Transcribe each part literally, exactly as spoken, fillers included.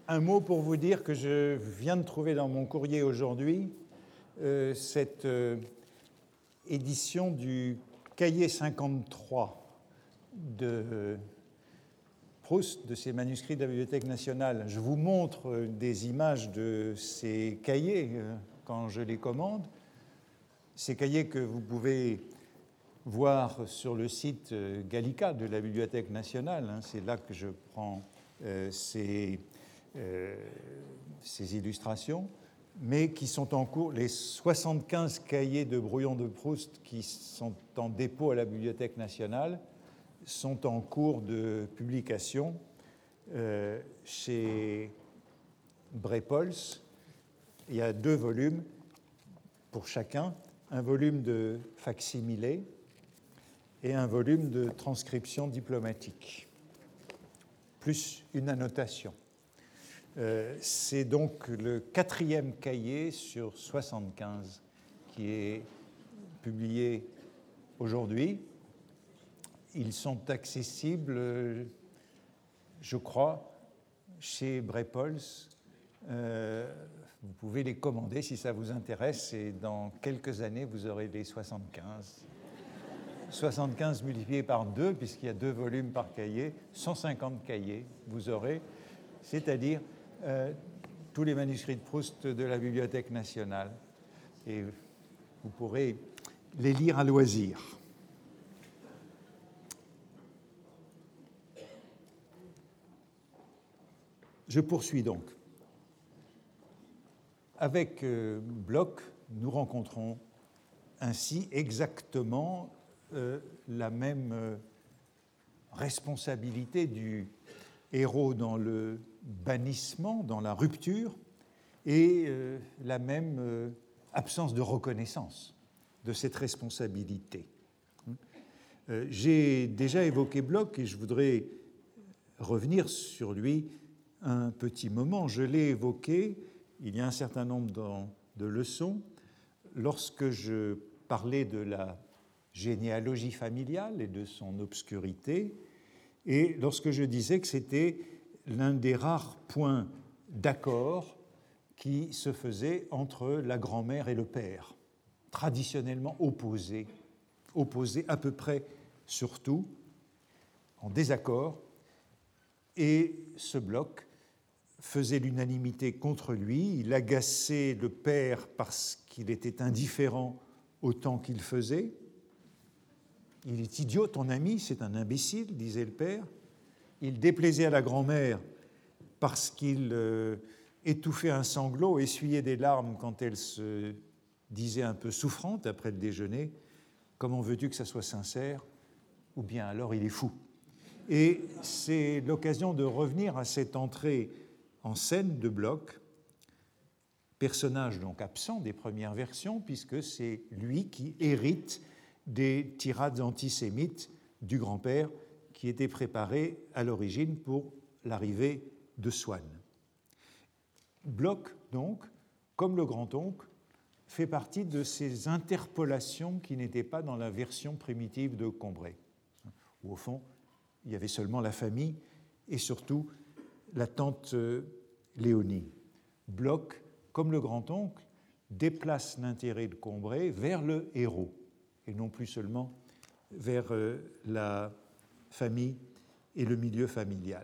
un mot pour vous dire que je viens de trouver dans mon courrier aujourd'hui euh, cette euh, édition du cahier cinquante-trois de Proust, de ces manuscrits de la Bibliothèque nationale. Je vous montre des images de ces cahiers euh, quand je les commande. Ces cahiers que vous pouvez voir sur le site Gallica de la Bibliothèque nationale. Hein, c'est là que je prends euh, ces, euh, ces illustrations, mais qui sont en cours. Les soixante-quinze cahiers de brouillon de Proust qui sont en dépôt à la Bibliothèque nationale sont en cours de publication euh, chez Brepols. Il y a deux volumes pour chacun, un volume de fac-similé et un volume de transcription diplomatique, plus une annotation. Euh, c'est donc le quatrième cahier sur soixante-quinze qui est publié aujourd'hui. Ils sont accessibles, je crois, chez Brepols. Euh, vous pouvez les commander si ça vous intéresse, et dans quelques années, vous aurez les soixante-quinze. soixante-quinze multiplié par deux, puisqu'il y a deux volumes par cahier, cent cinquante cahiers, vous aurez, c'est-à-dire euh, tous les manuscrits de Proust de la Bibliothèque nationale. Et vous pourrez les lire à loisir. Je poursuis donc. Avec euh, Bloch, nous rencontrons ainsi exactement euh, la même euh, responsabilité du héros dans le bannissement, dans la rupture, et euh, la même euh, absence de reconnaissance de cette responsabilité. Euh, j'ai déjà évoqué Bloch et je voudrais revenir sur lui un petit moment. Je l'ai évoqué il y a un certain nombre de leçons lorsque je parlais de la généalogie familiale et de son obscurité, et lorsque je disais que c'était l'un des rares points d'accord qui se faisait entre la grand-mère et le père, traditionnellement opposés, opposés à peu près sur tout, en désaccord, et ce Bloch faisait l'unanimité contre lui. Il agaçait le père parce qu'il était indifférent au temps qu'il faisait. Il est idiot, ton ami, c'est un imbécile, disait le père. Il déplaisait à la grand-mère parce qu'il euh, étouffait un sanglot, essuyait des larmes quand elle se disait un peu souffrante après le déjeuner. Comment veux-tu que ça soit sincère? Ou bien alors il est fou. Et c'est l'occasion de revenir à cette entrée en scène de Bloch, personnage donc absent des premières versions, puisque c'est lui qui hérite des tirades antisémites du grand-père qui étaient préparées à l'origine pour l'arrivée de Swann. Bloch, donc, comme le grand-oncle, fait partie de ces interpolations qui n'étaient pas dans la version primitive de Combray, où au fond, il y avait seulement la famille et surtout la tante Léonie. Bloch, comme le grand-oncle, déplace l'intérêt de Combray vers le héros et non plus seulement vers la famille et le milieu familial.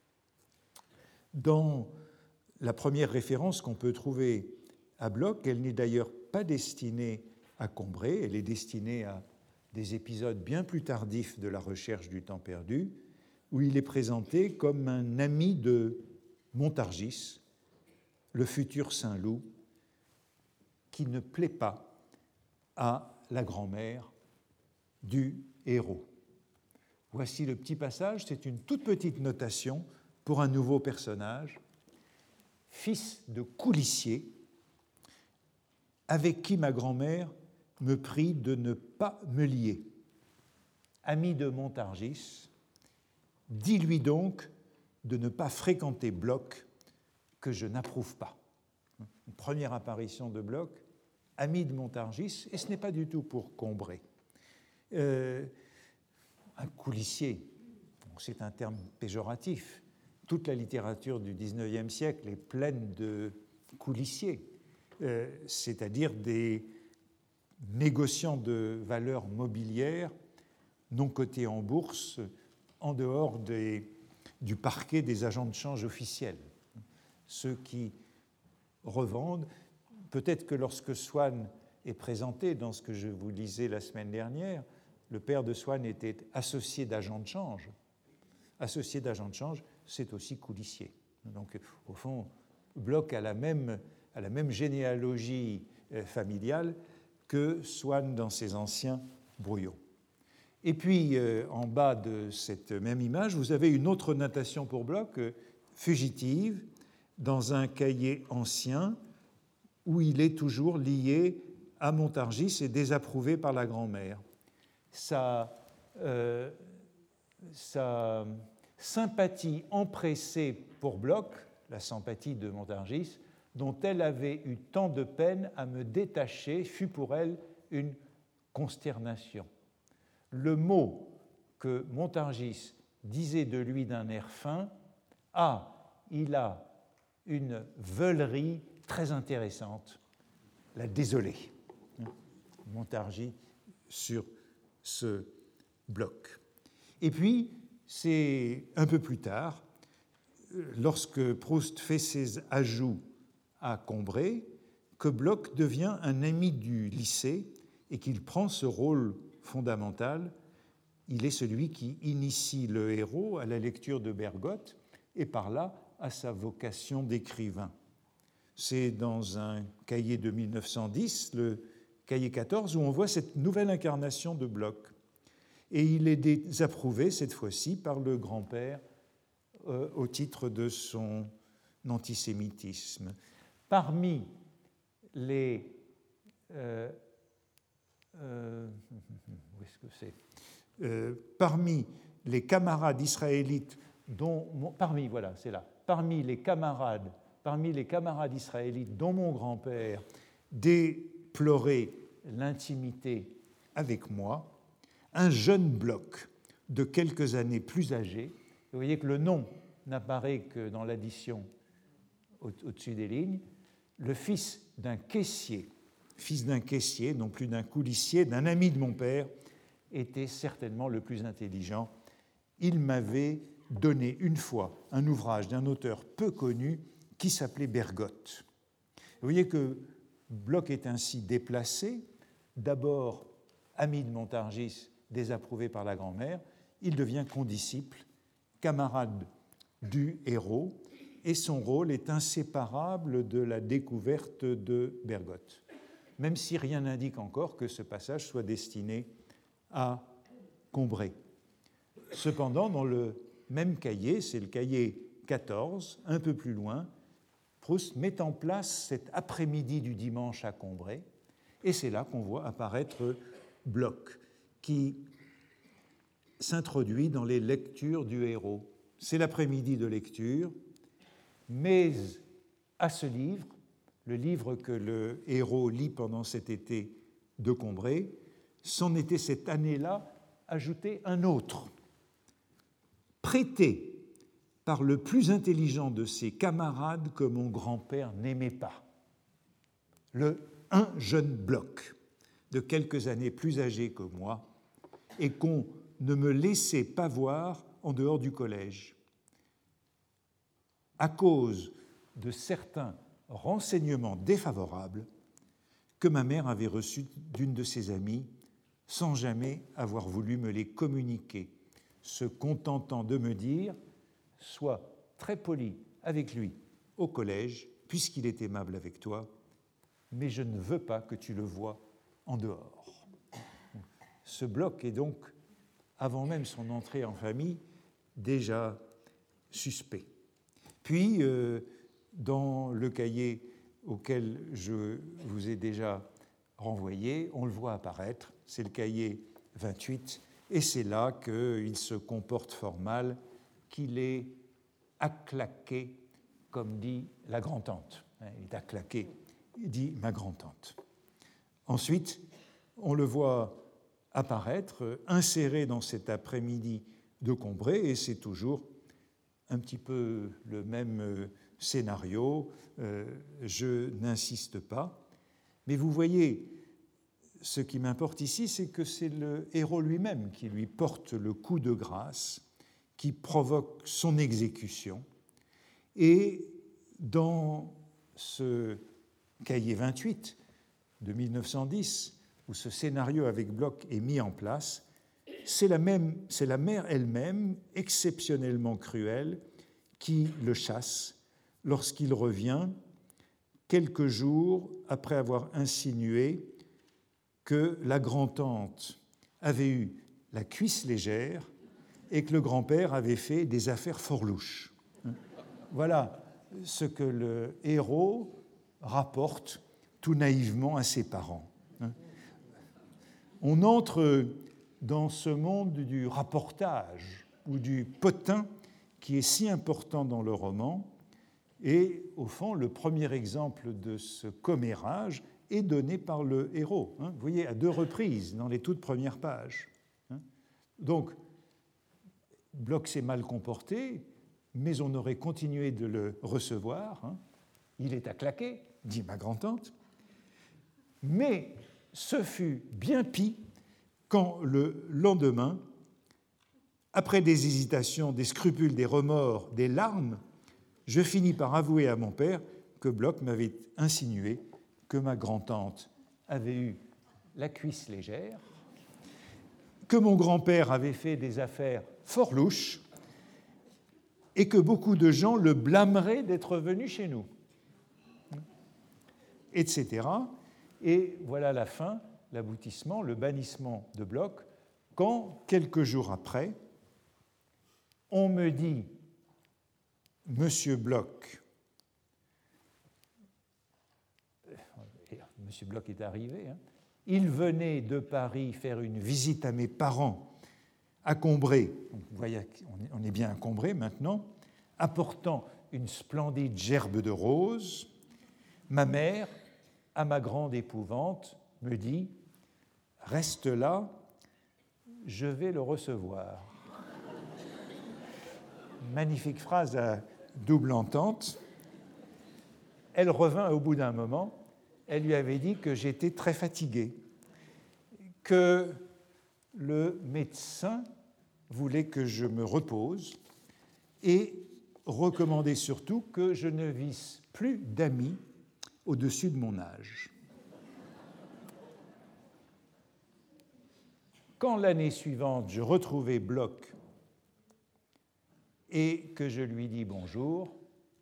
Dans la première référence qu'on peut trouver à Bloch, elle n'est d'ailleurs pas destinée à Combray, elle est destinée à des épisodes bien plus tardifs de la recherche du temps perdu, où il est présenté comme un ami de Montargis, le futur Saint-Loup, qui ne plaît pas à la grand-mère du héros. Voici le petit passage, c'est une toute petite notation pour un nouveau personnage, fils de coulissier, avec qui ma grand-mère me prie de ne pas me lier. Ami de Montargis, dis-lui donc de ne pas fréquenter Bloch, que je n'approuve pas. Une première apparition de Bloch, ami de Montargis, et ce n'est pas du tout pour Combray. Euh, un coulissier, c'est un terme péjoratif. toute la littérature du dix-neuvième siècle est pleine de coulissiers, euh, c'est-à-dire des négociants de valeurs mobilières non cotés en bourse, en dehors des, du parquet des agents de change officiels. Ceux qui revendent, peut-être que lorsque Swann est présenté dans ce que je vous lisais la semaine dernière, le père de Swann était associé d'agents de change. Associé d'agents de change, c'est aussi coulissier. Donc, au fond, Bloch a la même, a la même généalogie familiale que Swann dans ses anciens brouillons. Et puis, euh, en bas de cette même image, vous avez une autre notation pour Bloch, euh, fugitive, dans un cahier ancien où il est toujours lié à Montargis et désapprouvé par la grand-mère. Sa, euh, sa sympathie empressée pour Bloch, la sympathie de Montargis, dont elle avait eu tant de peine à me détacher, fut pour elle une consternation. Le mot que Montargis disait de lui d'un air fin, « Ah, il a une veulerie très intéressante, la désolée. » Montargis sur ce bloc. Et puis, c'est un peu plus tard, lorsque Proust fait ses ajouts à Combray, que Bloch devient un ami du lycée et qu'il prend ce rôle fondamental. Il est celui qui initie le héros à la lecture de Bergotte et par là à sa vocation d'écrivain. C'est dans un cahier de mille neuf cent dix, le cahier quatorze, où on voit cette nouvelle incarnation de Bloch. Et il est désapprouvé cette fois-ci par le grand-père euh, au titre de son antisémitisme. Parmi les... Euh, euh, où est-ce que c'est euh, Parmi les camarades israélites dont... Mon, parmi, voilà, c'est là. Parmi les camarades, parmi les camarades israélites dont mon grand-père déplorait l'intimité avec moi, un jeune Bloch de quelques années plus âgé, vous voyez que le nom n'apparaît que dans l'addition au- au-dessus des lignes, le fils d'un caissier, fils d'un caissier, non plus d'un coulissier, d'un ami de mon père, était certainement le plus intelligent. Il m'avait donné une fois un ouvrage d'un auteur peu connu qui s'appelait Bergotte. Vous voyez que Bloch est ainsi déplacé, d'abord ami de Montargis, désapprouvé par la grand-mère, il devient condisciple, camarade du héros, et son rôle est inséparable de la découverte de Bergotte, même si rien n'indique encore que ce passage soit destiné à Combray. Cependant, dans le même cahier, c'est le cahier quatorze, un peu plus loin, Proust met en place cet après-midi du dimanche à Combray, et c'est là qu'on voit apparaître Bloch, qui s'introduit dans les lectures du héros. C'est l'après-midi de lecture, mais à ce livre, le livre que le héros lit pendant cet été de Combray, s'en était cette année-là ajouté un autre, prêté par le plus intelligent de ses camarades que mon grand-père n'aimait pas, le un jeune Bloch, de quelques années plus âgé que moi, et qu'on ne me laissait pas voir en dehors du collège, à cause de certains renseignements défavorables que ma mère avait reçus d'une de ses amies, sans jamais avoir voulu me les communiquer, se contentant de me dire « Sois très poli avec lui au collège, puisqu'il est aimable avec toi, mais je ne veux pas que tu le voies en dehors. » Ce Bloch est donc, avant même son entrée en famille, déjà suspect. Puis, euh, dans le cahier auquel je vous ai déjà renvoyé, on le voit apparaître, c'est le cahier vingt-huit, et c'est là qu'il se comporte fort mal, qu'il est acclaqué, comme dit la grand-tante. Il est acclaqué, dit ma grand-tante. Ensuite, on le voit apparaître, inséré dans cet après-midi de Combray, et c'est toujours un petit peu le même scénario, euh, je n'insiste pas. Mais vous voyez, ce qui m'importe ici, c'est que c'est le héros lui-même qui lui porte le coup de grâce, qui provoque son exécution. Et dans ce cahier vingt-huit de mille neuf cent dix, où ce scénario avec Bloch est mis en place, c'est la, même, c'est la mère elle-même, exceptionnellement cruelle, qui le chasse lorsqu'il revient quelques jours après avoir insinué que la grand-tante avait eu la cuisse légère et que le grand-père avait fait des affaires fort louches. Voilà ce que le héros rapporte tout naïvement à ses parents. On entre dans ce monde du rapportage ou du potin qui est si important dans le roman, et au fond, le premier exemple de ce commérage est donné par le héros. Hein, vous voyez, à deux reprises, dans les toutes premières pages. Hein. Donc, Bloch s'est mal comporté, mais on aurait continué de le recevoir. Hein. Il est à claquer, dit ma grand-tante. Mais ce fut bien pis quand le lendemain, après des hésitations, des scrupules, des remords, des larmes, je finis par avouer à mon père que Bloch m'avait insinué que ma grand-tante avait eu la cuisse légère, que mon grand-père avait fait des affaires fort louches et que beaucoup de gens le blâmeraient d'être venu chez nous, et cetera. Et voilà la fin, l'aboutissement, le bannissement de Bloch, quand, quelques jours après, on me dit « Monsieur Bloch », Monsieur Bloch est arrivé, hein, il venait de Paris faire une visite à mes parents à Combray, vous voyez, on est bien à Combray maintenant, apportant une splendide gerbe de roses. Ma mère, à ma grande épouvante, me dit « Reste là, je vais le recevoir ». Magnifique phrase à double entente. Elle revint au bout d'un moment. Elle lui avait dit que j'étais très fatigué, que le médecin voulait que je me repose et recommandait surtout que je ne visse plus d'amis au-dessus de mon âge. Quand l'année suivante, je retrouvai Bloch et que je lui dis bonjour,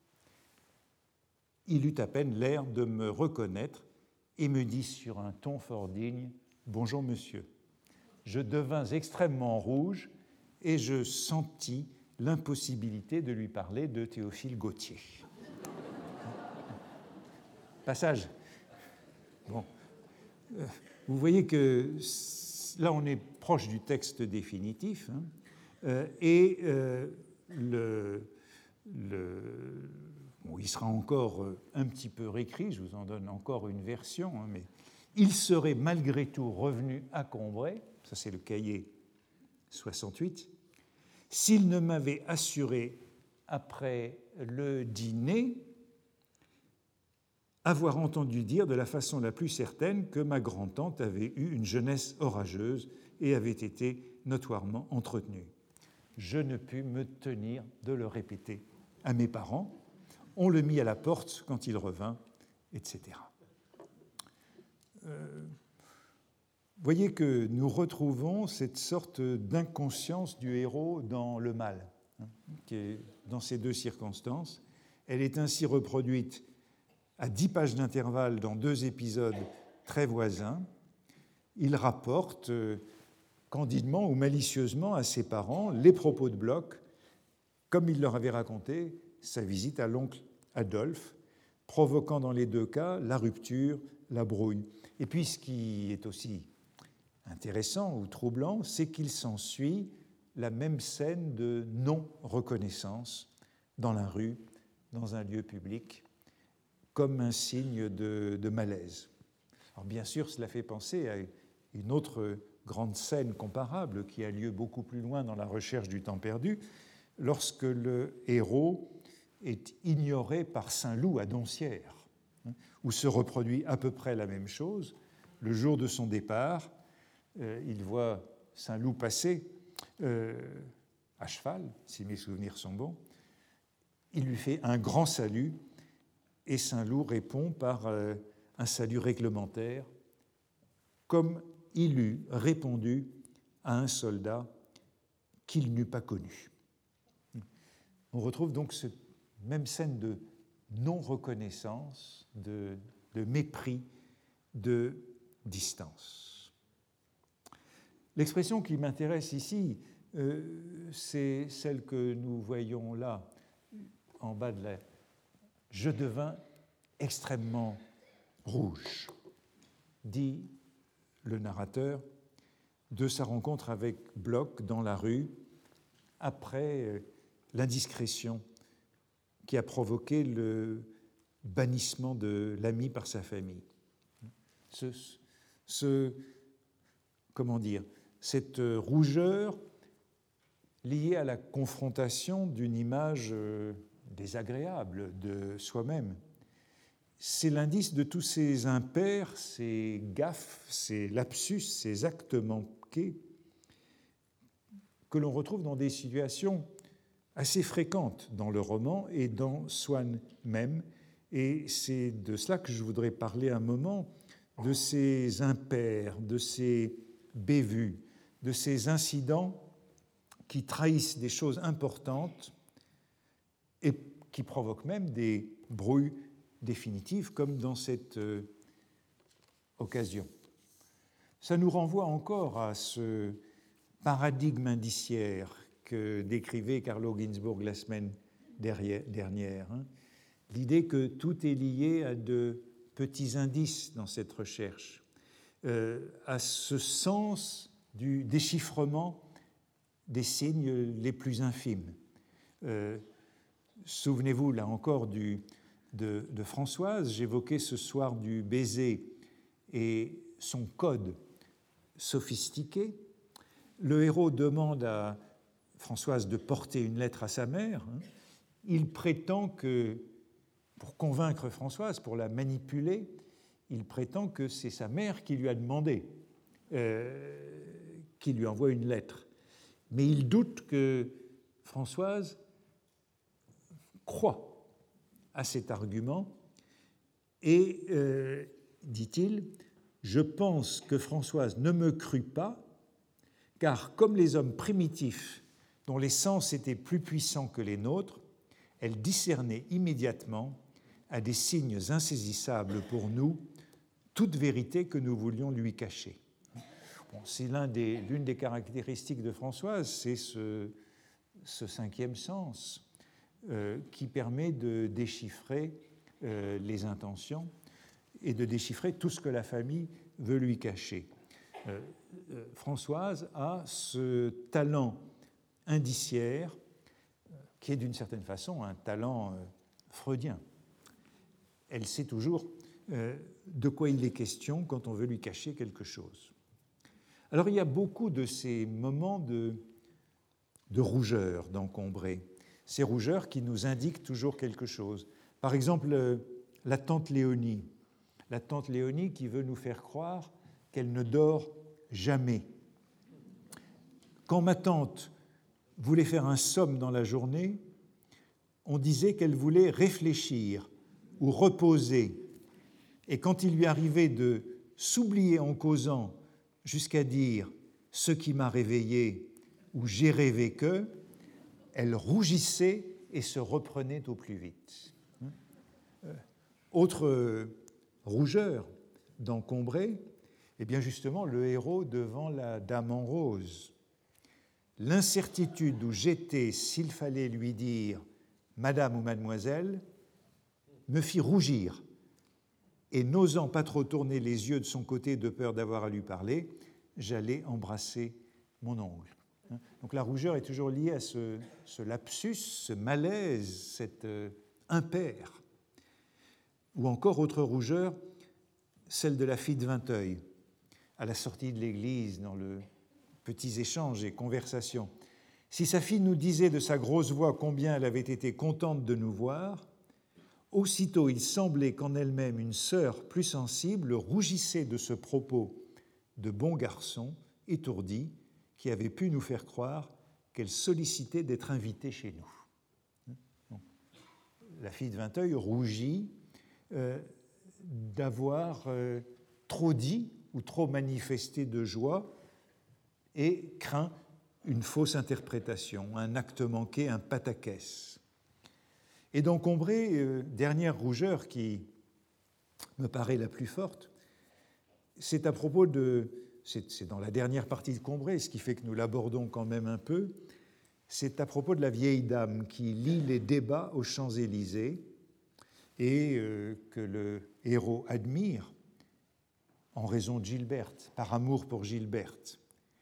il eut à peine l'air de me reconnaître et me dit sur un ton fort digne « Bonjour, monsieur ». Je devins extrêmement rouge et je sentis l'impossibilité de lui parler de Théophile Gautier. Passage. Bon. Vous voyez que là, on est proche du texte définitif, hein, euh, et euh, le... le Bon, il sera encore un petit peu réécrit, je vous en donne encore une version, hein, mais il serait malgré tout revenu à Combray, ça c'est le cahier soixante-huit, s'il ne m'avait assuré, après le dîner, avoir entendu dire de la façon la plus certaine que ma grand-tante avait eu une jeunesse orageuse et avait été notoirement entretenue. Je ne pus me tenir de le répéter à mes parents. On le mit à la porte quand il revint, et cetera. Euh, voyez que nous retrouvons cette sorte d'inconscience du héros dans le mal, hein, qui est dans ces deux circonstances. Elle est ainsi reproduite à dix pages d'intervalle dans deux épisodes très voisins. Il rapporte euh, candidement ou malicieusement à ses parents les propos de Bloch, comme il leur avait raconté sa visite à l'oncle Adolphe, provoquant dans les deux cas la rupture, la brouille. Et puis ce qui est aussi intéressant ou troublant, c'est qu'il s'ensuit la même scène de non-reconnaissance dans la rue, dans un lieu public, comme un signe de, de malaise. Alors bien sûr, cela fait penser à une autre grande scène comparable qui a lieu beaucoup plus loin dans La Recherche du temps perdu, lorsque le héros est ignoré par Saint-Loup à Doncières, où se reproduit à peu près la même chose. Le jour de son départ, euh, il voit Saint-Loup passer euh, à cheval, si mes souvenirs sont bons. Il lui fait un grand salut et Saint-Loup répond par euh, un salut réglementaire, comme il eût répondu à un soldat qu'il n'eût pas connu. On retrouve donc cette même scène de non-reconnaissance, de, de mépris, de distance. L'expression qui m'intéresse ici, euh, c'est celle que nous voyons là, en bas de la... Je devins extrêmement rouge, dit le narrateur, de sa rencontre avec Bloch dans la rue, après l'indiscrétion qui a provoqué le bannissement de l'ami par sa famille. Ce, ce, comment dire, cette rougeur liée à la confrontation d'une image désagréable de soi-même, c'est l'indice de tous ces impairs, ces gaffes, ces lapsus, ces actes manqués que l'on retrouve dans des situations assez fréquentes dans le roman et dans Swann même. Et c'est de cela que je voudrais parler un moment, de ces impairs, de ces bévues, de ces incidents qui trahissent des choses importantes et qui provoquent même des brouilles définitives, comme dans cette euh, occasion. Ça nous renvoie encore à ce paradigme indiciaire que décrivait Carlo Ginzburg la semaine dernière, hein. L'idée que tout est lié à de petits indices dans cette recherche, euh, à ce sens du déchiffrement des signes les plus infimes. Euh, souvenez-vous, là encore, du, de, de Françoise, j'évoquais ce soir du baiser et son code sophistiqué. Le héros demande à Françoise de porter une lettre à sa mère. Il prétend que, pour convaincre Françoise, pour la manipuler, il prétend que c'est sa mère qui lui a demandé euh, qu'il lui envoie une lettre. Mais il doute que Françoise croit à cet argument et, euh, dit-il, je pense que Françoise ne me crut pas, car comme les hommes primitifs dont les sens étaient plus puissants que les nôtres, elle discernait immédiatement, à des signes insaisissables pour nous, toute vérité que nous voulions lui cacher. Bon, c'est l'un des, l'une des caractéristiques de Françoise, c'est ce, ce cinquième sens euh, qui permet de déchiffrer euh, les intentions et de déchiffrer tout ce que la famille veut lui cacher. Euh, euh, Françoise a ce talent indiciaire euh, qui est d'une certaine façon un talent euh, freudien. Elle sait toujours euh, de quoi il est question quand on veut lui cacher quelque chose. Alors il y a beaucoup de ces moments de, de rougeur dans Combray, ces rougeurs qui nous indiquent toujours quelque chose. Par exemple, euh, la tante Léonie, la tante Léonie qui veut nous faire croire qu'elle ne dort jamais. Quand ma tante voulait faire un somme dans la journée, on disait qu'elle voulait réfléchir ou reposer. Et quand il lui arrivait de s'oublier en causant jusqu'à dire « ce qui m'a réveillé » ou « j'ai rêvé que », elle rougissait et se reprenait au plus vite. Euh, autre rougeur dans Combray, eh bien justement le héros devant la dame en rose. L'incertitude où j'étais s'il fallait lui dire « madame ou mademoiselle » me fit rougir, et n'osant pas trop tourner les yeux de son côté de peur d'avoir à lui parler, j'allais embrasser mon ongle. Donc la rougeur est toujours liée à ce, ce lapsus, ce malaise, cet euh, impair. Ou encore, autre rougeur, celle de la fille de Vinteuil, à la sortie de l'église, dans le petits échanges et conversations. Si sa fille nous disait de sa grosse voix combien elle avait été contente de nous voir, aussitôt il semblait qu'en elle-même une sœur plus sensible rougissait de ce propos de bon garçon étourdi qui avait pu nous faire croire qu'elle sollicitait d'être invitée chez nous. Donc, la fille de Vinteuil rougit euh, d'avoir euh, trop dit ou trop manifesté de joie et craint une fausse interprétation, un acte manqué, un pataquès. Et dans Combray, euh, dernière rougeur qui me paraît la plus forte, c'est à propos de, c'est, c'est dans la dernière partie de Combray, ce qui fait que nous l'abordons quand même un peu, c'est à propos de la vieille dame qui lit les débats aux Champs-Élysées et euh, que le héros admire en raison de Gilberte, par amour pour Gilberte.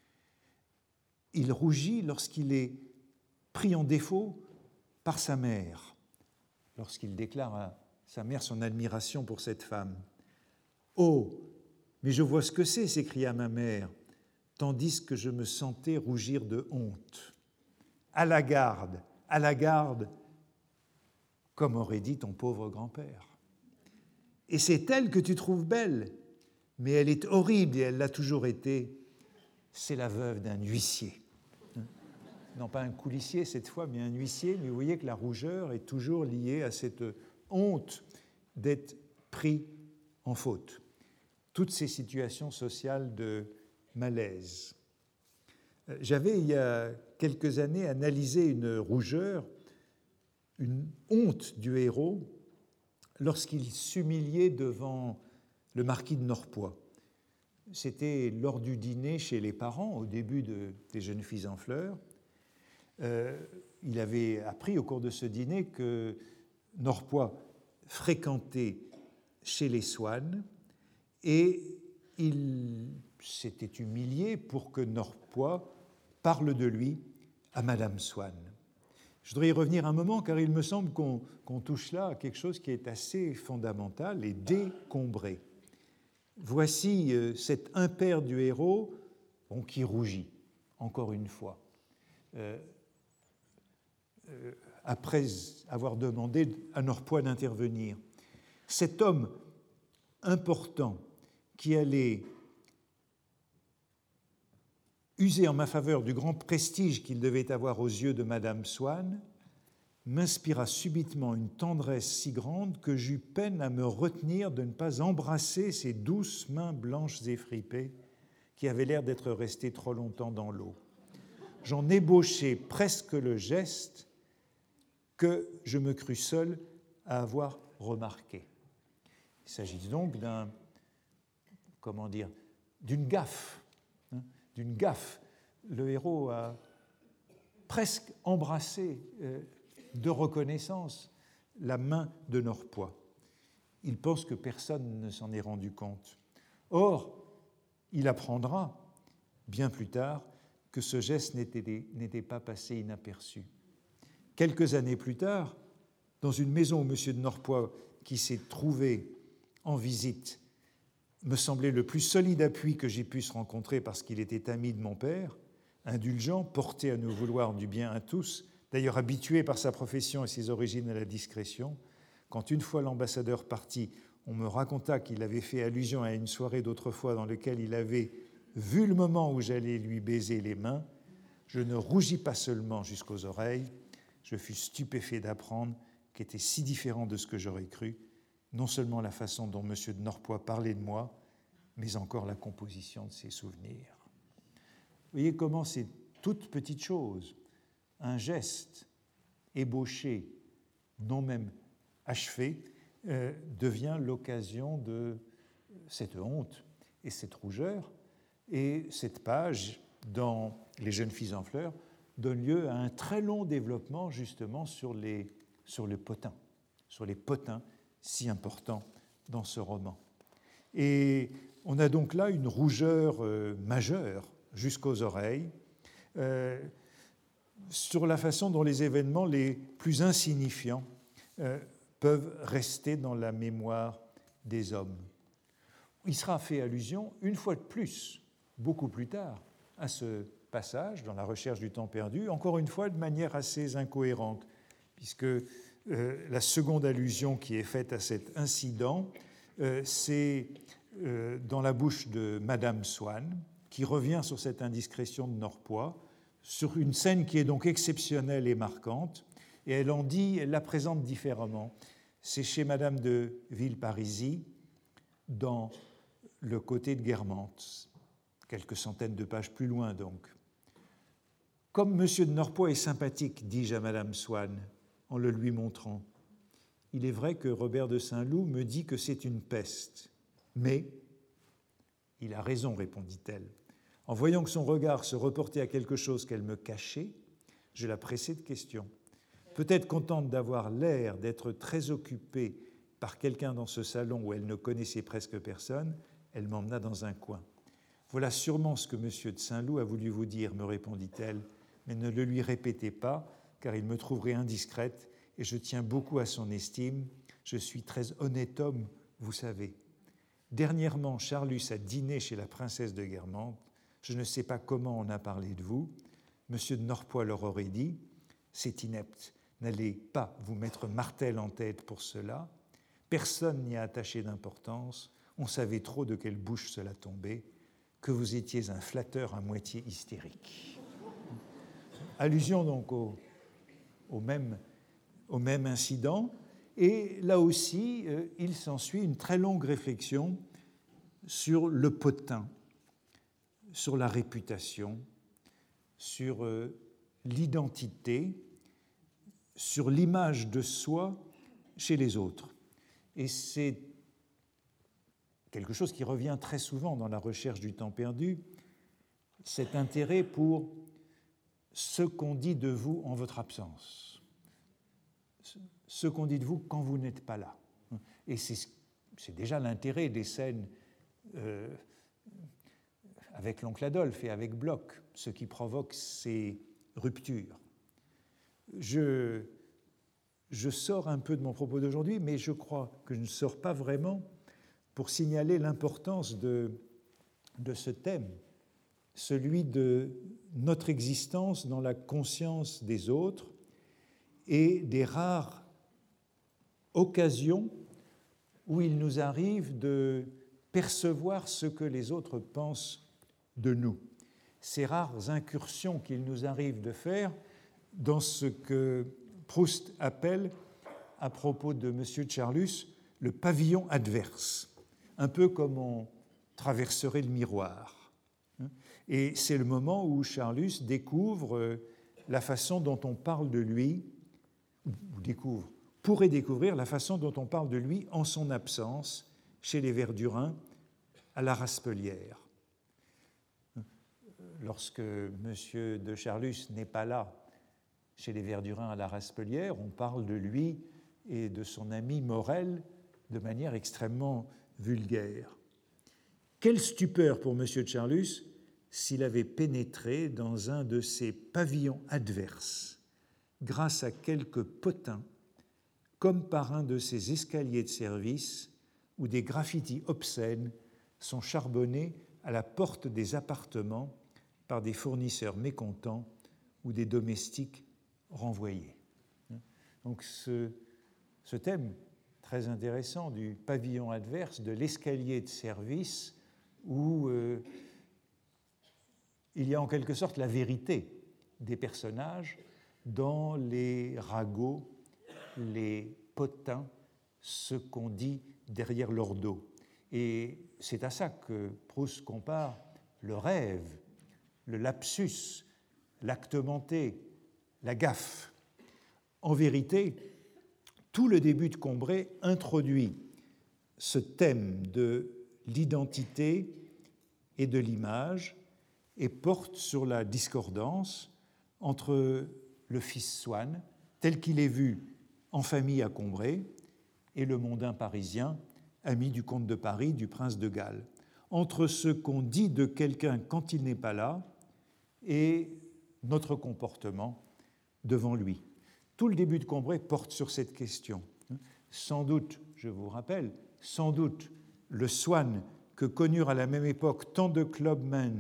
Il rougit lorsqu'il est pris en défaut par sa mère, lorsqu'il déclare à sa mère son admiration pour cette femme. « Oh, mais je vois ce que c'est !» s'écria ma mère, tandis que je me sentais rougir de honte. « À la garde, à la garde !» comme aurait dit ton pauvre grand-père. « Et c'est elle que tu trouves belle, mais elle est horrible et elle l'a toujours été. C'est la veuve d'un huissier. » Non pas un coulissier cette fois, mais un huissier, mais vous voyez que la rougeur est toujours liée à cette honte d'être pris en faute. Toutes ces situations sociales de malaise. J'avais, il y a quelques années, analysé une rougeur, une honte du héros lorsqu'il s'humiliait devant le marquis de Norpois. C'était lors du dîner chez les parents, au début de, des Jeunes filles en fleurs. Euh, il avait appris au cours de ce dîner que Norpois fréquentait chez les Swann et il s'était humilié pour que Norpois parle de lui à Madame Swann. Je voudrais y revenir un moment car il me semble qu'on, qu'on touche là à quelque chose qui est assez fondamental et décombré. Voici euh, cet impair du héros bon, qui rougit, encore une fois. Euh, Euh, après avoir demandé à Norpois d'intervenir. Cet homme important qui allait user en ma faveur du grand prestige qu'il devait avoir aux yeux de Madame Swann m'inspira subitement une tendresse si grande que j'eus peine à me retenir de ne pas embrasser ces douces mains blanches et fripées qui avaient l'air d'être restées trop longtemps dans l'eau. J'en ébauchai presque le geste que je me crus seul à avoir remarqué. Il s'agit donc d'un, comment dire, d'une gaffe, hein, d'une gaffe. Le héros a presque embrassé euh, de reconnaissance la main de Norpois. Il pense que personne ne s'en est rendu compte. Or, il apprendra, bien plus tard, que ce geste n'était, n'était pas passé inaperçu. Quelques années plus tard, dans une maison où M. de Norpois, qui s'est trouvé en visite, me semblait le plus solide appui que j'ai pu se rencontrer parce qu'il était ami de mon père, indulgent, porté à nous vouloir du bien à tous, d'ailleurs habitué par sa profession et ses origines à la discrétion. Quand une fois l'ambassadeur parti, on me raconta qu'il avait fait allusion à une soirée d'autrefois dans laquelle il avait vu le moment où j'allais lui baiser les mains, je ne rougis pas seulement jusqu'aux oreilles, je fus stupéfait d'apprendre qu'était si différent de ce que j'aurais cru, non seulement la façon dont M. de Norpois parlait de moi, mais encore la composition de ses souvenirs. Vous voyez comment ces toutes petites choses, un geste ébauché, non même achevé, euh, devient l'occasion de cette honte et cette rougeur. Et cette page, dans Les Jeunes filles en fleurs, donne lieu à un très long développement justement sur les, sur les potins, sur les potins si importants dans ce roman. Et on a donc là une rougeur euh, majeure jusqu'aux oreilles euh, sur la façon dont les événements les plus insignifiants euh, peuvent rester dans la mémoire des hommes. Il sera fait allusion une fois de plus, beaucoup plus tard, à ce passage dans La recherche du temps perdu, encore une fois de manière assez incohérente, puisque euh, la seconde allusion qui est faite à cet incident, euh, c'est euh, dans la bouche de Madame Swann, qui revient sur cette indiscrétion de Norpois, sur une scène qui est donc exceptionnelle et marquante, et elle en dit, elle la présente différemment. C'est chez Madame de Villeparisis, dans Le côté de Guermantes, quelques centaines de pages plus loin donc. Comme M. de Norpois est sympathique, dis-je à Madame Swann, en le lui montrant, il est vrai que Robert de Saint-Loup me dit que c'est une peste, mais il a raison, répondit-elle. En voyant que son regard se reportait à quelque chose qu'elle me cachait, je la pressai de questions. Peut-être contente d'avoir l'air d'être très occupée par quelqu'un dans ce salon où elle ne connaissait presque personne, elle m'emmena dans un coin. « Voilà sûrement ce que M. de Saint-Loup a voulu vous dire, me répondit-elle, mais ne le lui répétez pas, car il me trouverait indiscrète et je tiens beaucoup à son estime. Je suis très honnête homme, vous savez. Dernièrement, Charlus a dîné chez la princesse de Guermantes. Je ne sais pas comment on a parlé de vous. M. de Norpois leur aurait dit, c'est inepte, n'allez pas vous mettre martel en tête pour cela. Personne n'y a attaché d'importance. On savait trop de quelle bouche cela tombait, que vous étiez un flatteur à moitié hystérique. » Allusion donc au, au, même, au même incident. Et là aussi, euh, il s'ensuit une très longue réflexion sur le potin, sur la réputation, sur euh, l'identité, sur l'image de soi chez les autres. Et c'est quelque chose qui revient très souvent dans La recherche du temps perdu, cet intérêt pour ce qu'on dit de vous en votre absence, ce qu'on dit de vous quand vous n'êtes pas là. Et c'est, c'est déjà l'intérêt des scènes euh, avec l'oncle Adolphe et avec Bloch, ce qui provoque ces ruptures. Je, je sors un peu de mon propos d'aujourd'hui, mais je crois que je ne sors pas vraiment pour signaler l'importance de, de ce thème, celui de notre existence dans la conscience des autres et des rares occasions où il nous arrive de percevoir ce que les autres pensent de nous. Ces rares incursions qu'il nous arrive de faire dans ce que Proust appelle, à propos de M. de Charlus, le pavillon adverse, un peu comme on traverserait le miroir. Et c'est le moment où Charlus découvre la façon dont on parle de lui, ou découvre, pourrait découvrir la façon dont on parle de lui en son absence chez les Verdurins à la Raspelière. Lorsque M. de Charlus n'est pas là chez les Verdurins à la Raspelière, on parle de lui et de son ami Morel de manière extrêmement vulgaire. Quelle stupeur pour M. de Charlus s'il avait pénétré dans un de ces pavillons adverses, grâce à quelques potins, comme par un de ces escaliers de service où des graffitis obscènes sont charbonnés à la porte des appartements par des fournisseurs mécontents ou des domestiques renvoyés. Donc ce, ce thème très intéressant du pavillon adverse, de l'escalier de service, où euh, il y a en quelque sorte la vérité des personnages dans les ragots, les potins, ce qu'on dit derrière leur dos. Et c'est à ça que Proust compare le rêve, le lapsus, l'acte menté, la gaffe. En vérité, tout le début de Combray introduit ce thème de l'identité et de l'image et porte sur la discordance entre le fils Swann, tel qu'il est vu en famille à Combray, et le mondain parisien, ami du comte de Paris, du prince de Galles, entre ce qu'on dit de quelqu'un quand il n'est pas là et notre comportement devant lui. Tout le début de Combray porte sur cette question. Sans doute, je vous rappelle, sans doute le Swann que connurent à la même époque tant de clubmen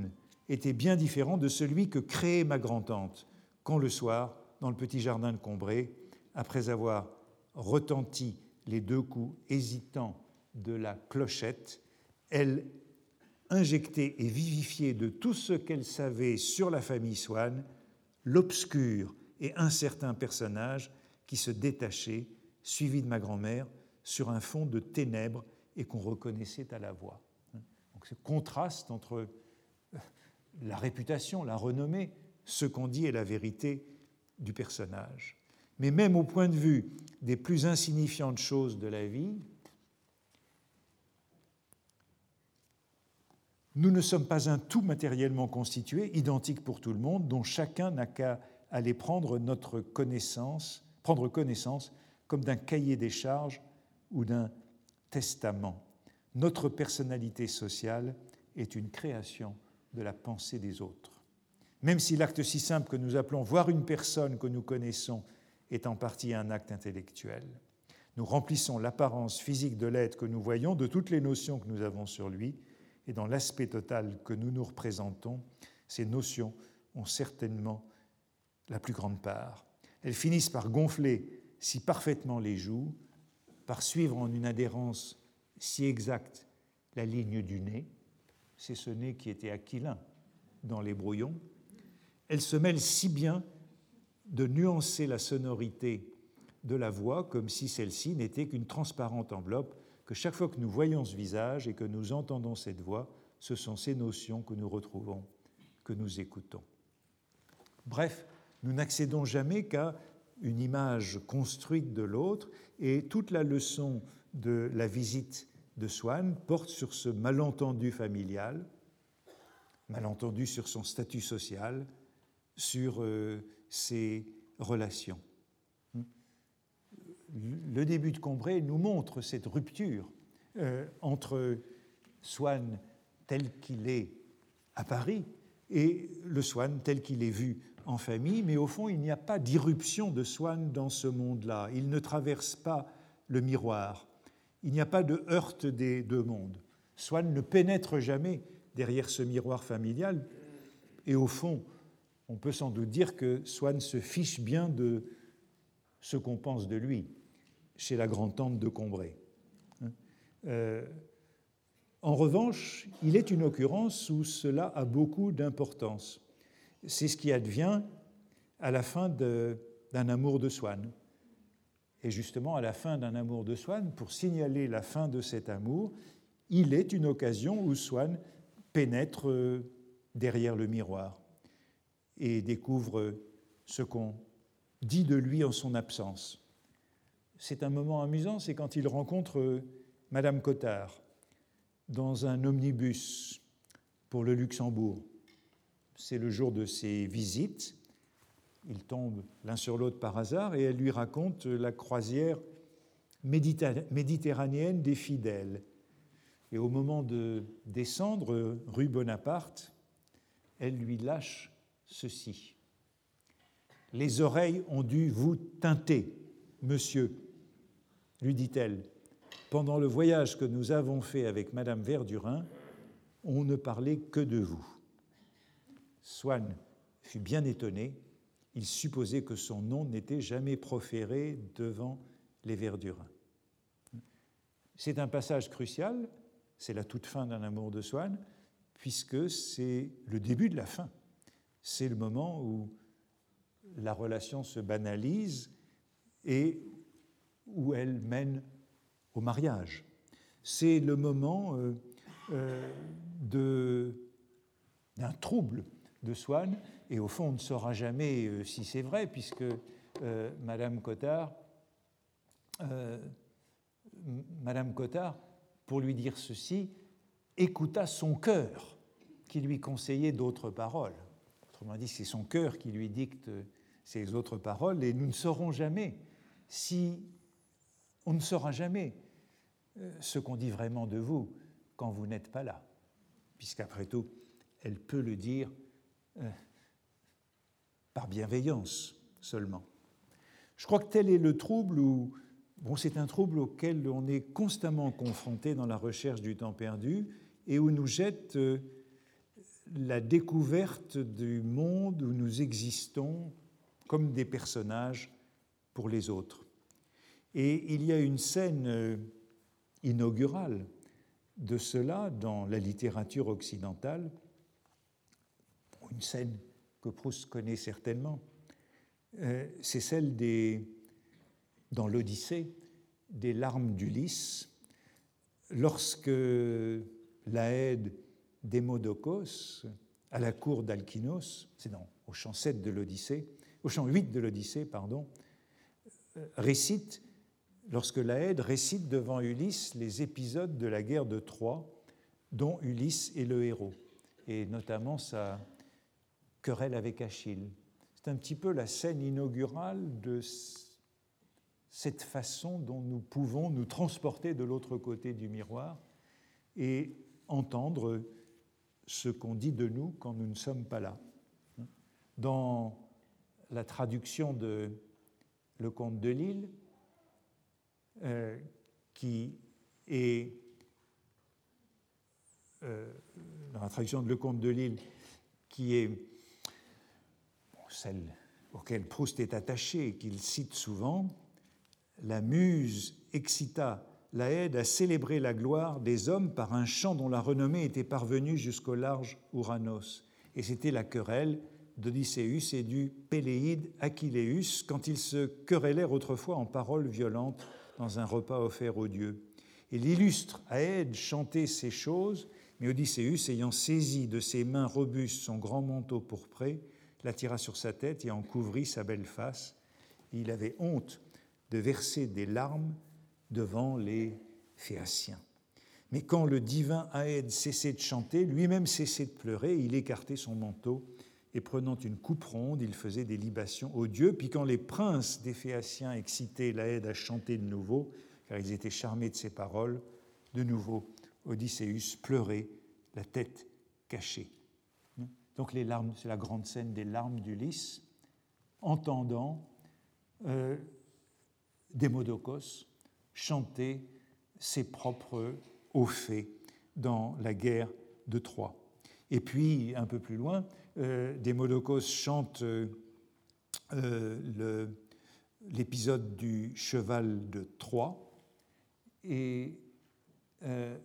était bien différent de celui que créait ma grand-tante quand le soir, dans le petit jardin de Combray, après avoir retenti les deux coups hésitants de la clochette, elle injectait et vivifiait de tout ce qu'elle savait sur la famille Swann l'obscur et incertain personnage qui se détachait, suivi de ma grand-mère, sur un fond de ténèbres et qu'on reconnaissait à la voix. Donc ce contraste entre la réputation, la renommée, ce qu'on dit et la vérité du personnage. Mais même au point de vue des plus insignifiantes choses de la vie, nous ne sommes pas un tout matériellement constitué, identique pour tout le monde, dont chacun n'a qu'à aller prendre notre connaissance, prendre connaissance comme d'un cahier des charges ou d'un testament. Notre personnalité sociale est une création de la pensée des autres. Même si l'acte si simple que nous appelons voir une personne que nous connaissons est en partie un acte intellectuel, nous remplissons l'apparence physique de l'être que nous voyons de toutes les notions que nous avons sur lui, et dans l'aspect total que nous nous représentons, ces notions ont certainement la plus grande part. Elles finissent par gonfler si parfaitement les joues, par suivre en une adhérence si exacte la ligne du nez, c'est ce nez qui était aquilin dans les brouillons. Elles se mêlent si bien de nuancer la sonorité de la voix comme si celle-ci n'était qu'une transparente enveloppe, que chaque fois que nous voyons ce visage et que nous entendons cette voix, ce sont ces notions que nous retrouvons, que nous écoutons. Bref, nous n'accédons jamais qu'à une image construite de l'autre, et toute la leçon de la visite de Swann porte sur ce malentendu familial, malentendu sur son statut social, sur euh, ses relations. Le début de Combray nous montre cette rupture euh, entre Swann tel qu'il est à Paris et le Swann tel qu'il est vu en famille, mais au fond, il n'y a pas d'irruption de Swann dans ce monde-là. Il ne traverse pas le miroir. Il n'y a pas de heurte des deux mondes. Swann ne pénètre jamais derrière ce miroir familial, et au fond, on peut sans doute dire que Swann se fiche bien de ce qu'on pense de lui chez la grand-tante de Combray. Euh, en revanche, il est une occurrence où cela a beaucoup d'importance. C'est ce qui advient à la fin de, d'un amour de Swann. Et justement, à la fin d'un amour de Swann, pour signaler la fin de cet amour, il est une occasion où Swann pénètre derrière le miroir et découvre ce qu'on dit de lui en son absence. C'est un moment amusant, c'est quand il rencontre Madame Cottard dans un omnibus pour le Luxembourg. C'est le jour de ses visites. Ils tombent l'un sur l'autre par hasard et elle lui raconte la croisière méditerranéenne des fidèles. Et au moment de descendre rue Bonaparte, elle lui lâche ceci. « Les oreilles ont dû vous teinter, monsieur, lui dit-elle. Pendant le voyage que nous avons fait avec Madame Verdurin, on ne parlait que de vous. » Swann fut bien étonné. Il supposait que son nom n'était jamais proféré devant les Verdurins. C'est un passage crucial, c'est la toute fin d'un amour de Swann, puisque c'est le début de la fin. C'est le moment où la relation se banalise et où elle mène au mariage. C'est le moment euh, euh, de, d'un trouble de Swann, et au fond, on ne saura jamais euh, si c'est vrai, puisque euh, Madame Cottard, euh, Madame Cottard, pour lui dire ceci, écouta son cœur qui lui conseillait d'autres paroles. Autrement dit, c'est son cœur qui lui dicte ces autres paroles, et nous ne saurons jamais si on ne saura jamais ce qu'on dit vraiment de vous quand vous n'êtes pas là, puisqu'après tout, elle peut le dire euh, par bienveillance seulement. Je crois que tel est le trouble où, bon, c'est un trouble auquel on est constamment confronté dans la recherche du temps perdu et où nous jette euh, la découverte du monde où nous existons comme des personnages pour les autres. Et il y a une scène inaugurale de cela dans la littérature occidentale, une scène que Proust connaît certainement, euh, c'est celle des, dans l'Odyssée, des larmes d'Ulysse, lorsque l'Aède Démodocos, à la cour d'Alkynos, c'est dans au chant sept de l'Odyssée, au chant huit de l'Odyssée, pardon, récite, lorsque l'Aède récite devant Ulysse les épisodes de la guerre de Troie, dont Ulysse est le héros, et notamment sa querelle avec Achille. C'est un petit peu la scène inaugurale de cette façon dont nous pouvons nous transporter de l'autre côté du miroir et entendre ce qu'on dit de nous quand nous ne sommes pas là. Dans la traduction de Le Comte de Lille, euh, qui est euh, dans la traduction de Le Comte de Lille, qui est bon, celle auquel Proust est attaché et qu'il cite souvent, la muse excita l'Aède à célébrer la gloire des hommes par un chant dont la renommée était parvenue jusqu'au large Ouranos. Et c'était la querelle d'Odysseus et du Péléide Achilleus quand ils se querellèrent autrefois en paroles violentes dans un repas offert aux dieux. Et l'illustre Aède chantait ces choses, mais Odysseus, ayant saisi de ses mains robustes son grand manteau pourpré, l'attira sur sa tête et en couvrit sa belle face. Et il avait honte de verser des larmes devant les Phéaciens. Mais quand le divin Aède cessait de chanter, lui-même cessait de pleurer, il écartait son manteau et prenant une coupe ronde, il faisait des libations aux dieux. Puis quand les princes des Phéaciens excitaient l'Aède à chanter de nouveau, car ils étaient charmés de ses paroles, de nouveau Odysseus pleurait, la tête cachée. Donc les larmes, c'est la grande scène des larmes d'Ulysse, entendant euh, Démodocos chanter ses propres hauts faits dans la guerre de Troie. Et puis, un peu plus loin, euh, Démodocos chante euh, le, l'épisode du cheval de Troie, et euh,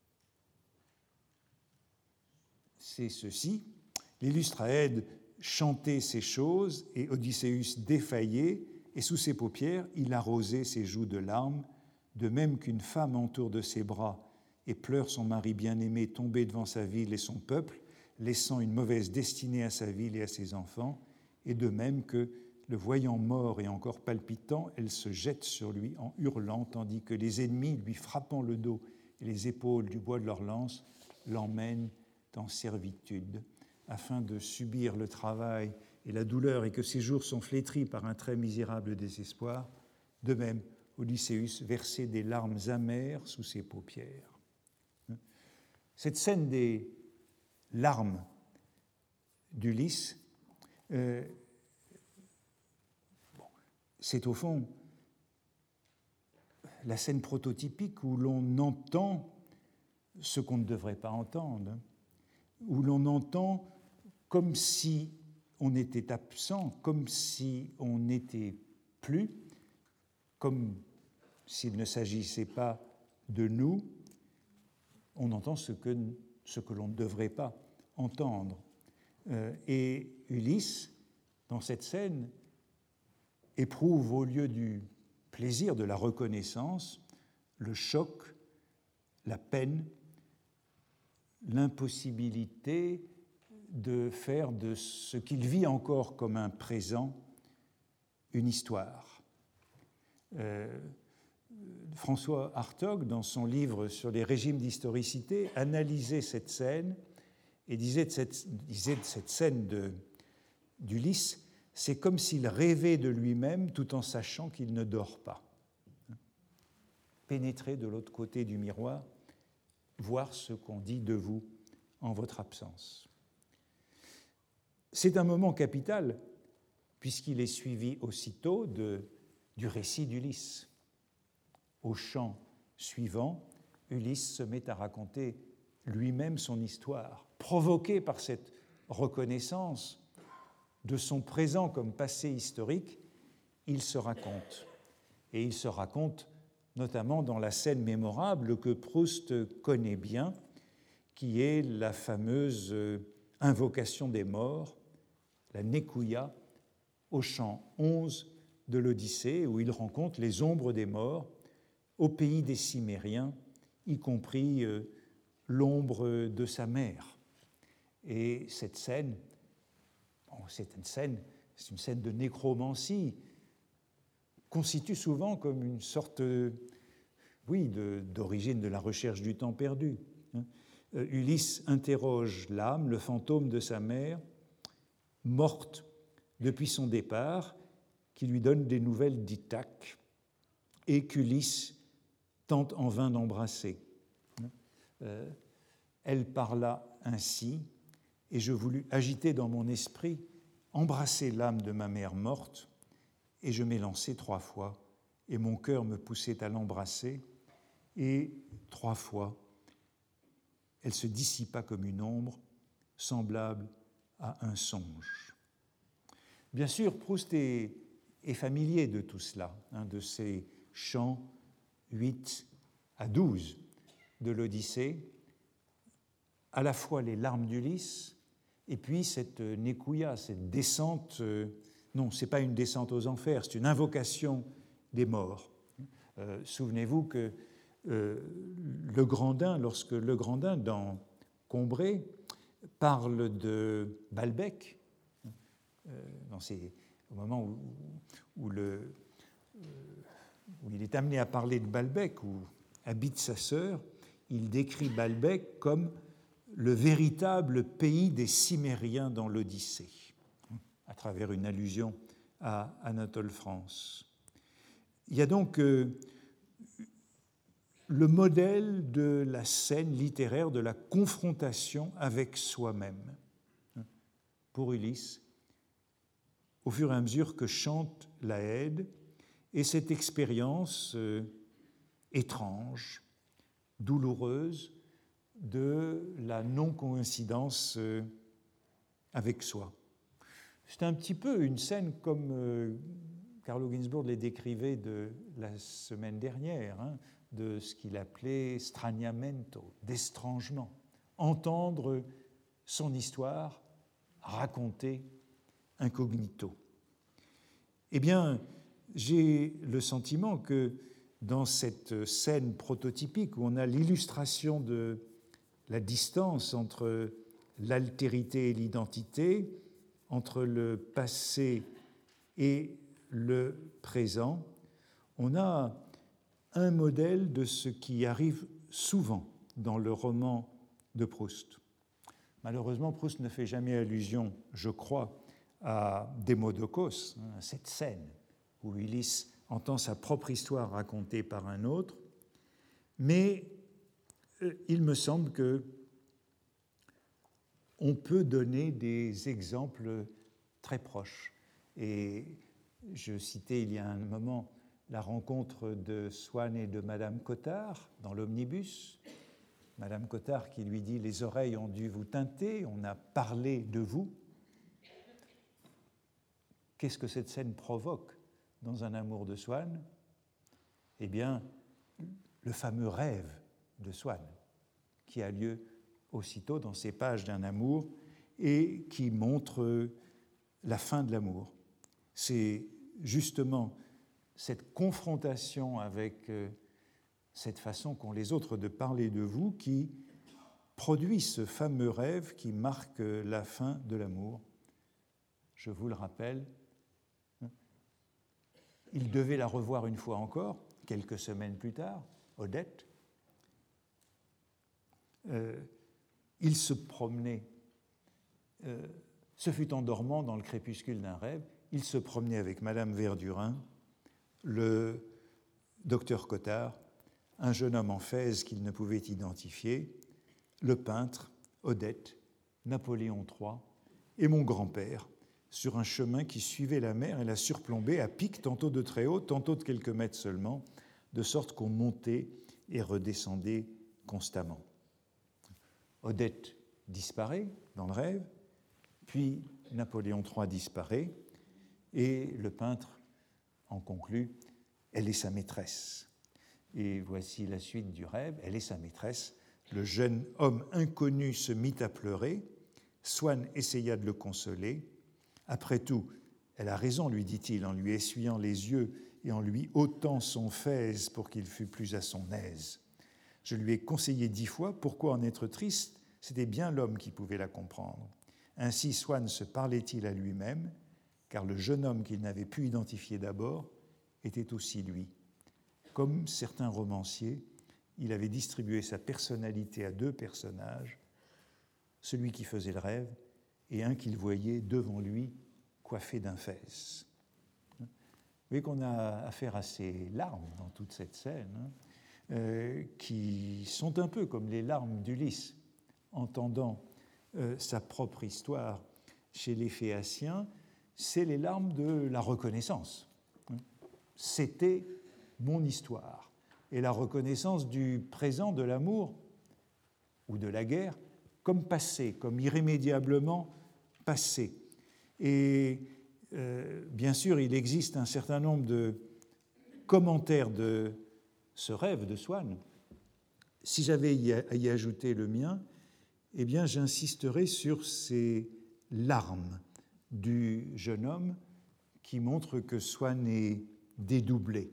c'est ceci. L'illustre Aède chantait ces choses, et Odysseus défaillait, et sous ses paupières, il arrosait ses joues de larmes, de même qu'une femme entoure de ses bras et pleure son mari bien-aimé tombé devant sa ville et son peuple, laissant une mauvaise destinée à sa ville et à ses enfants, et de même que, le voyant mort et encore palpitant, elle se jette sur lui en hurlant, tandis que les ennemis, lui frappant le dos et les épaules du bois de leurs lances, l'emmènent en servitude, afin de subir le travail et la douleur, et que ses jours sont flétris par un très misérable désespoir. De même, Odysseus versait des larmes amères sous ses paupières. Cette scène des larmes d'Ulysse, euh, bon, c'est au fond la scène prototypique où l'on entend ce qu'on ne devrait pas entendre, où l'on entend comme si on était absent, comme si on n'était plus, comme s'il ne s'agissait pas de nous, on entend ce que, ce que l'on ne devrait pas entendre. Euh, et Ulysse, dans cette scène, éprouve au lieu du plaisir de la reconnaissance, le choc, la peine, l'impossibilité de faire de ce qu'il vit encore comme un présent une histoire. Euh, François Hartog, dans son livre sur les régimes d'historicité, analysait cette scène et disait de cette, disait de cette scène de, d'Ulysse, c'est comme s'il rêvait de lui-même tout en sachant qu'il ne dort pas. Pénétrer de l'autre côté du miroir, voir ce qu'on dit de vous en votre absence. C'est un moment capital, puisqu'il est suivi aussitôt de, du récit d'Ulysse. Au chant suivant, Ulysse se met à raconter lui-même son histoire. Provoqué par cette reconnaissance de son présent comme passé historique, il se raconte. Et il se raconte notamment dans la scène mémorable que Proust connaît bien, qui est la fameuse invocation des morts, la Nekouïa, au chant onze de l'Odyssée, où il rencontre les ombres des morts au pays des Cimmériens, y compris euh, l'ombre de sa mère. Et cette scène, bon, c'est une scène, c'est une scène de nécromancie, constitue souvent comme une sorte, oui, de, d'origine de la recherche du temps perdu. Euh, Ulysse interroge l'âme, le fantôme de sa mère, morte depuis son départ, qui lui donne des nouvelles d'Ithaque, et qu'Ulysse tente en vain d'embrasser. Euh, elle parla ainsi, et je voulus agiter dans mon esprit, embrasser l'âme de ma mère morte, et je m'élançai trois fois, et mon cœur me poussait à l'embrasser, et trois fois, elle se dissipa comme une ombre, semblable à un songe. Bien sûr, Proust est, est familier de tout cela, hein, de ces chants huit à douze de l'Odyssée, à la fois les larmes d'Ulysse, et puis cette Nekouïa, cette descente, euh, non, ce n'est pas une descente aux enfers, c'est une invocation des morts. Euh, souvenez-vous que euh, Le Grandin, lorsque Le Grandin, dans Combray, parle de Balbec, euh, dans ces, au moment où, où, le, euh, où il est amené à parler de Balbec, où habite sa sœur, il décrit Balbec comme le véritable pays des Cimmériens dans l'Odyssée, à travers une allusion à Anatole France. Il y a donc euh, le modèle de la scène littéraire de la confrontation avec soi-même. Pour Ulysse, au fur et à mesure que chante l'Aède, et cette expérience euh, étrange, douloureuse, de la non-coïncidence euh, avec soi. C'est un petit peu une scène comme euh, Carlo Ginzburg les décrivait de la semaine dernière, hein, de ce qu'il appelait straniamento, d'estrangement. Entendre son histoire racontée incognito. Eh bien, j'ai le sentiment que dans cette scène prototypique où on a l'illustration de la distance entre l'altérité et l'identité, entre le passé et le présent, on a un modèle de ce qui arrive souvent dans le roman de Proust. Malheureusement, Proust ne fait jamais allusion, je crois, à Démodocos, à cette scène où Ulysse entend sa propre histoire racontée par un autre, mais il me semble que on peut donner des exemples très proches. Et je citais il y a un moment la rencontre de Swann et de Madame Cottard dans l'omnibus. Madame Cottard qui lui dit « Les oreilles ont dû vous teinter, on a parlé de vous ». Qu'est-ce que cette scène provoque dans un amour de Swann ? Eh bien, le fameux rêve de Swann, qui a lieu aussitôt dans ces pages d'un amour et qui montre la fin de l'amour. C'est justement cette confrontation avec cette façon qu'ont les autres de parler de vous qui produit ce fameux rêve qui marque la fin de l'amour. Je vous le rappelle, il devait la revoir une fois encore, quelques semaines plus tard, Odette. Euh, il se promenait, euh, ce fut en dormant dans le crépuscule d'un rêve, il se promenait avec Madame Verdurin, le docteur Cottard, un jeune homme en fez qu'il ne pouvait identifier, le peintre, Odette, Napoléon trois et mon grand-père, sur un chemin qui suivait la mer et la surplombait à pic, tantôt de très haut, tantôt de quelques mètres seulement, de sorte qu'on montait et redescendait constamment. Odette disparaît dans le rêve, puis Napoléon trois disparaît, et le peintre en conclut « Elle est sa maîtresse ». Et voici la suite du rêve, elle est sa maîtresse. Le jeune homme inconnu se mit à pleurer. Swann essaya de le consoler. Après tout, elle a raison, lui dit-il, en lui essuyant les yeux et en lui ôtant son fez pour qu'il fût plus à son aise. Je lui ai conseillé dix fois pourquoi en être triste, c'était bien l'homme qui pouvait la comprendre. Ainsi Swann se parlait-il à lui-même, car le jeune homme qu'il n'avait pu identifier d'abord était aussi lui. Comme certains romanciers, il avait distribué sa personnalité à deux personnages, celui qui faisait le rêve et un qu'il voyait devant lui coiffé d'un fez. Vous voyez qu'on a affaire à ces larmes dans toute cette scène, hein, euh, qui sont un peu comme les larmes d'Ulysse, entendant euh, sa propre histoire chez les Phéaciens, c'est les larmes de la reconnaissance. C'était mon histoire. Et la reconnaissance du présent de l'amour ou de la guerre comme passé, comme irrémédiablement passé. Et euh, bien sûr, il existe un certain nombre de commentaires de ce rêve de Swann. Si j'avais à y ajouter le mien, eh bien, j'insisterai sur ces larmes du jeune homme qui montrent que Swann est dédoublé.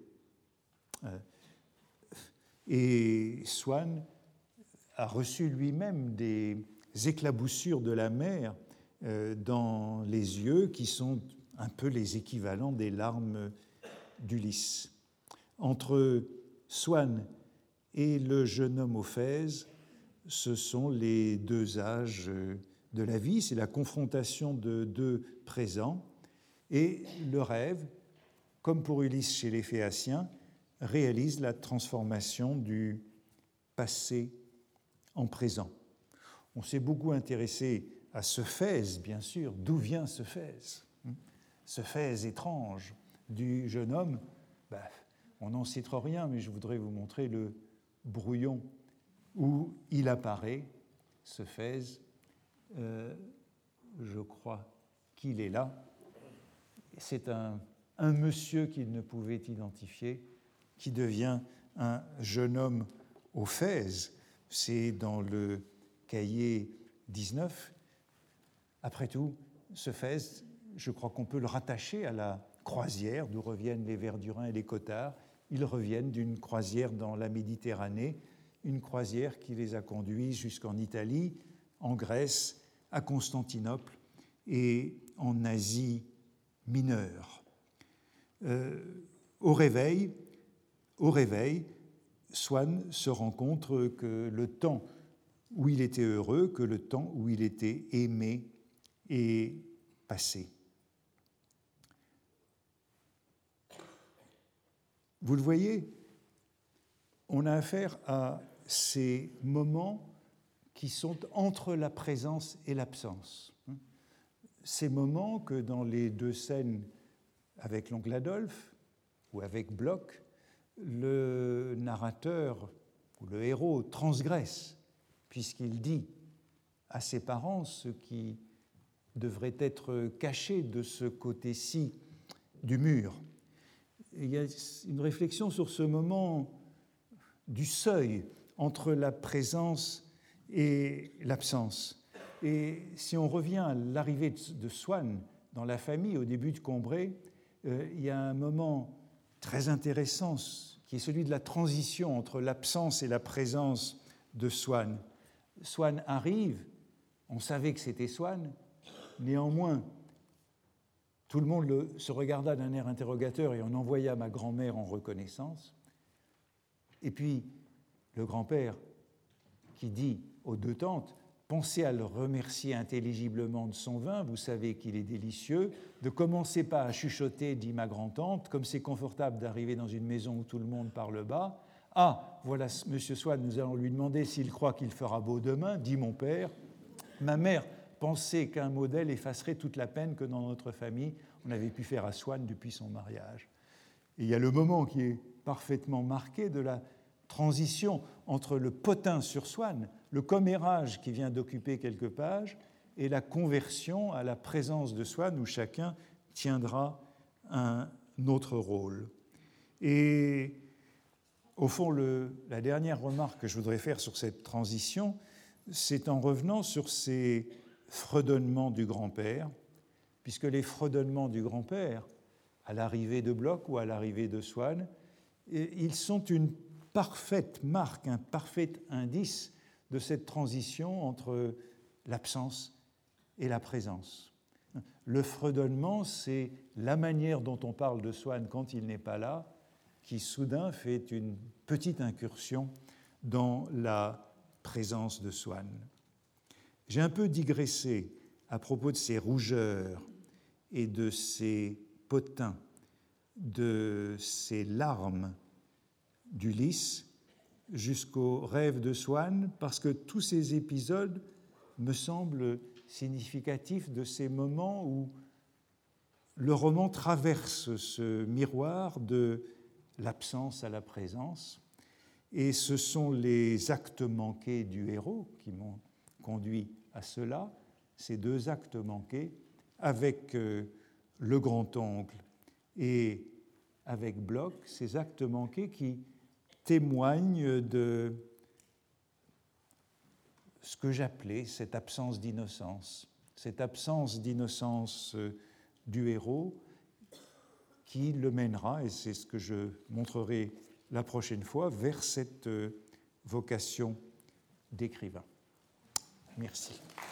Et Swann a reçu lui-même des éclaboussures de la mer dans les yeux qui sont un peu les équivalents des larmes d'Ulysse. Entre Swann et le jeune homme au fez, ce sont les deux âges de la vie, c'est la confrontation de deux présents, et le rêve, comme pour Ulysse chez les Phéaciens, réalise la transformation du passé en présent. On s'est beaucoup intéressé à ce fez, bien sûr. D'où vient ce fez ? Ce fez étrange du jeune homme, ben, on n'en sait trop rien, mais je voudrais vous montrer le brouillon où il apparaît, ce fez. Euh, je crois qu'il est là. C'est un, un monsieur qu'il ne pouvait identifier, qui devient un jeune homme au fez. C'est dans le cahier dix-neuf. Après tout, ce fez, je crois qu'on peut le rattacher à la croisière d'où reviennent les Verdurins et les Cottard. Ils reviennent d'une croisière dans la Méditerranée, une croisière qui les a conduits jusqu'en Italie, en Grèce, à Constantinople et en Asie mineure. Euh, au réveil, Au réveil, Swann se rend compte que le temps où il était heureux, que le temps où il était aimé est passé. Vous le voyez, on a affaire à ces moments qui sont entre la présence et l'absence. Ces moments que dans les deux scènes avec l'oncle Adolphe ou avec Bloch, le narrateur ou le héros transgresse, puisqu'il dit à ses parents ce qui devrait être caché de ce côté-ci du mur. Et il y a une réflexion sur ce moment du seuil entre la présence et l'absence. Et si on revient à l'arrivée de Swann dans la famille au début de Combray, euh, il y a un moment très intéressant, qui est celui de la transition entre l'absence et la présence de Swann. Swann arrive, on savait que c'était Swann, néanmoins, tout le monde le, se regarda d'un air interrogateur et on envoya ma grand-mère en reconnaissance. Et puis, le grand-père qui dit aux deux tantes, pensez à le remercier intelligiblement de son vin, vous savez qu'il est délicieux. Ne commencez pas à chuchoter, dit ma grand-tante, comme c'est confortable d'arriver dans une maison où tout le monde parle bas. Ah, voilà, monsieur Swann, nous allons lui demander s'il croit qu'il fera beau demain, dit mon père. Ma mère pensait qu'un modèle effacerait toute la peine que dans notre famille, on avait pu faire à Swann depuis son mariage. Et il y a le moment qui est parfaitement marqué de la transition entre le potin sur Swann, le commérage qui vient d'occuper quelques pages, et la conversion à la présence de Swann où chacun tiendra un autre rôle. Et au fond, le, la dernière remarque que je voudrais faire sur cette transition, c'est en revenant sur ces fredonnements du grand-père, puisque les fredonnements du grand-père, à l'arrivée de Bloch ou à l'arrivée de Swann, ils sont une parfaite marque, un parfait indice de cette transition entre l'absence et la présence. Le fredonnement, c'est la manière dont on parle de Swann quand il n'est pas là, qui soudain fait une petite incursion dans la présence de Swann. J'ai un peu digressé à propos de ces rougeurs et de ces potins, de ces larmes d'Ulysse jusqu'au rêve de Swann, parce que tous ces épisodes me semblent significatifs de ces moments où le roman traverse ce miroir de l'absence à la présence, et ce sont les actes manqués du héros qui m'ont conduit à cela, ces deux actes manqués, avec euh, le grand-oncle et avec Bloch, ces actes manqués qui témoignent de ce que j'appelais cette absence d'innocence, cette absence d'innocence euh, du héros qui le mènera, et c'est ce que je montrerai la prochaine fois, vers cette euh, vocation d'écrivain. Merci.